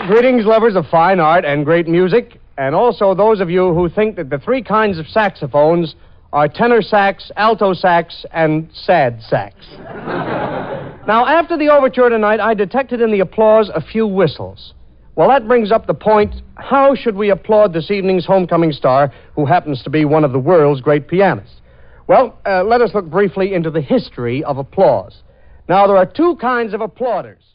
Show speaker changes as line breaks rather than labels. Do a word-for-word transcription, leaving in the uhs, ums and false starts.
Greetings, lovers of fine art and great music, and also those of you who think that the three kinds of saxophones are tenor sax, alto sax, and sad sax. Now, after the overture tonight, I detected in the applause a few whistles. Well, that brings up the point, how should we applaud this evening's homecoming star, who happens to be one of the world's great pianists? Well, uh, let us look briefly into the history of applause. Now, there are two kinds of applauders.